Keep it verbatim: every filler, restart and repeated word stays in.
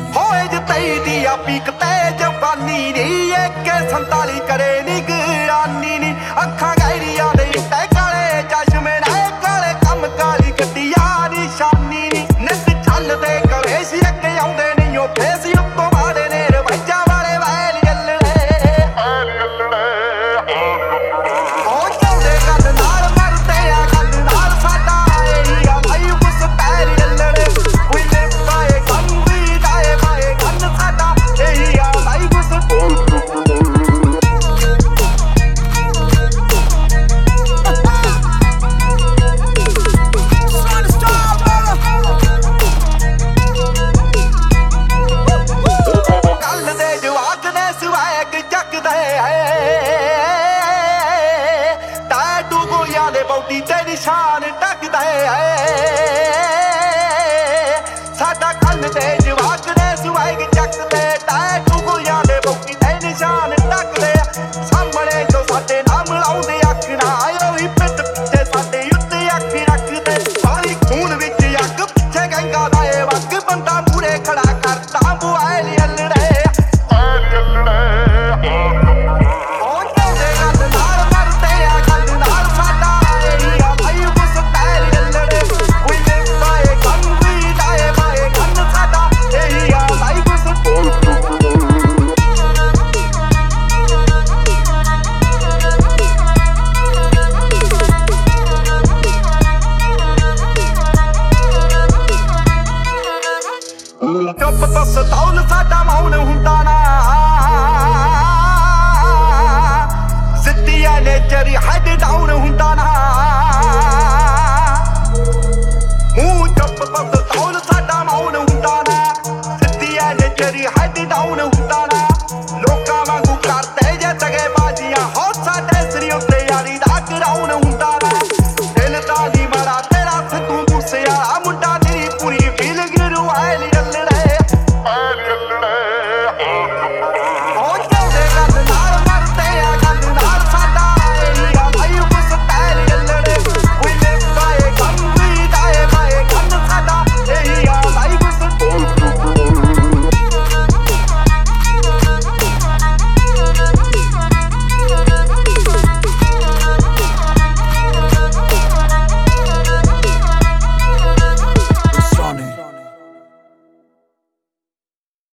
ਹੋਏ ਜਤਈ ਦੀ ਆ ਪੀਕ ਤੇ ਜਵਾਨੀ ਨੀ ਇੱਕ ਸੰਤਾਲੀ ਕਰੇ ਨੀ ਗਿਆਨੀ ਨੀ ਅੱਖਾਂ ਗਹਿਰੀਆਂ ਦੇ ਟੈ ਕਾਲੇ ਚਸ਼ਮੇ ਨੇ ਕਾਲੇ ਕੰਮ ਕਾਲੀ ਗੱਡੀਆਂ ਦੀ ਸ਼ਾਨੀ ਨੀ ਨਿੱਤ ਚੱਲਦੇ ਕਰੇ ਸੀ ਅੱਗੇ ਆਉਂਦੇ ਨਹੀਂ ਉਹ ਫੇਸ ਉੱਤੋਂ ਮਾੜੇ ਨੇ ਰਵਾਜਾਂ ਵਾਲੇ ਵੈਲ ਜੱਲਣੇ ਉਹ ਚਾਹੁੰਦੇ ਗੱਲ ਨਾਲ ਮਰਦੇ ਆ ਗੱਲ ਨਾਲ ਸਾਡਾ ਇਹੀ ਆ ਭਾਈ ਉਸ ਪੈਰ ਜੱਲਣੇ we live by a gun we die by a gun ਸਾਡਾ ਇਹੀ ਆ ਭਾਈ ਉਸ ਗੱਲ ਦੇ ਜਵਾਕ ਨੇ ਸਵੈਗ ਚੱਕਦੇ ਐ